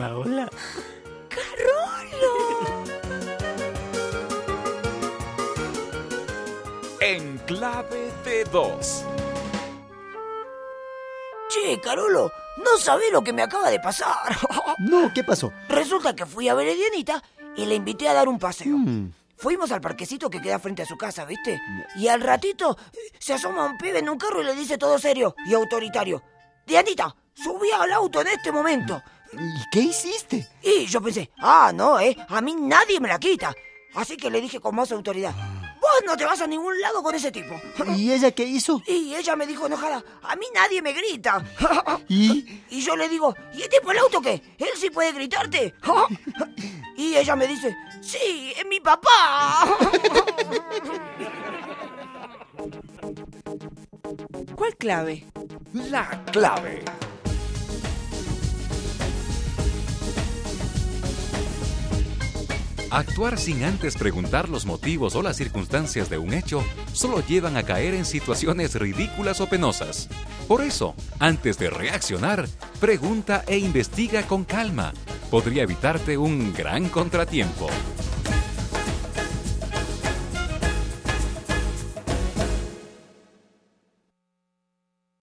Hola. ¡Carolo! En clave de dos. Che, Carolo, no sabés lo que me acaba de pasar. No, ¿qué pasó? Resulta que fui a ver a Dianita y le invité a dar un paseo. Fuimos al parquecito que queda frente a su casa, ¿viste? Y al ratito se asoma un pibe en un carro y le dice todo serio y autoritario: Dianita, subí al auto en este momento. ¿Y qué hiciste? Y yo pensé, no, a mí nadie me la quita. Así que le dije con más autoridad: vos no te vas a ningún lado con ese tipo. ¿Y ella qué hizo? Y ella me dijo enojada: a mí nadie me grita. ¿Y? Y yo le digo: ¿y el tipo el auto qué? ¿Él sí puede gritarte? Y ella me dice: sí, es mi papá. ¿Cuál clave? La clave. Actuar sin antes preguntar los motivos o las circunstancias de un hecho solo llevan a caer en situaciones ridículas o penosas. Por eso, antes de reaccionar, pregunta e investiga con calma. Podría evitarte un gran contratiempo.